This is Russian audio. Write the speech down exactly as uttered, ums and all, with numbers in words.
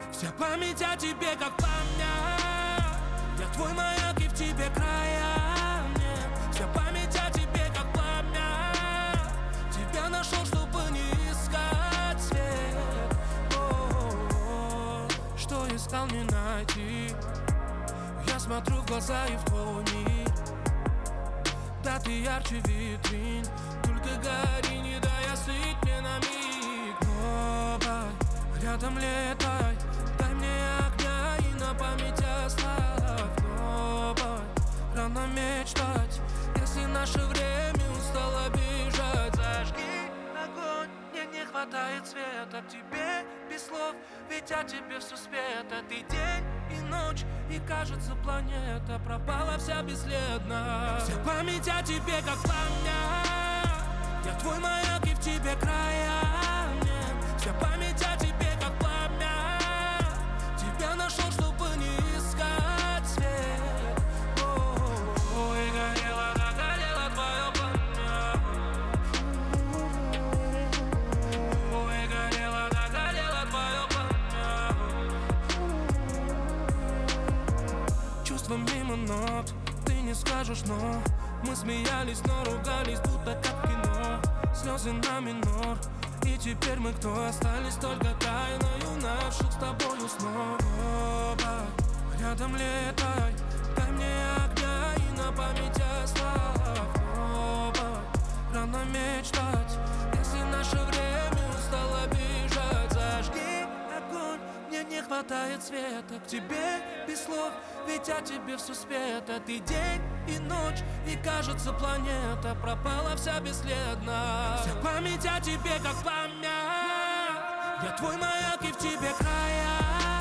Вся память о тебе как пламя. Я твой маяк и в тебе края нет. Вся память о тебе как пламя. Тебя нашел, чтобы не искать свет. О-о-о, что искал, не найти. Я смотрю в глаза и в твой мир. Да, ты ярче витрин. Только гори, не дай остыть мне на миг. Небо, рядом летай. Дай мне огня и на память оставь. Небо, рано мечтать, если наше время устало бежать. Зажги огонь, мне не хватает света. К тебе без слов, ведь о тебе все спето. Ты день и ночь, и кажется планета пропала вся бесследно. Вся память о тебе как пламя. Я твой маяк и в тебе края нет. Вся память о тебе как пламя. Тебя нашел, чтобы не искать свет. Ой, горело, да горело твое пламя. Ой, горело, да горело твое пламя. Чувства мимо нот, ты не скажешь, но мы смеялись, но ругались, будто как в кино. Слезы на минор, и теперь мы кто? Остались только тайною наших с тобою снов. Оба, рядом летай, дай мне огня и на память оставь. Оба, рано мечтать, если наше время устало бежать. Зажги огонь, мне не хватает света. К тебе без слов, ведь о тебе все спето. Ты день и ночь, и кажется планета пропала вся бесследно. Вся память о тебе как пламя. Я твой маяк и в тебе края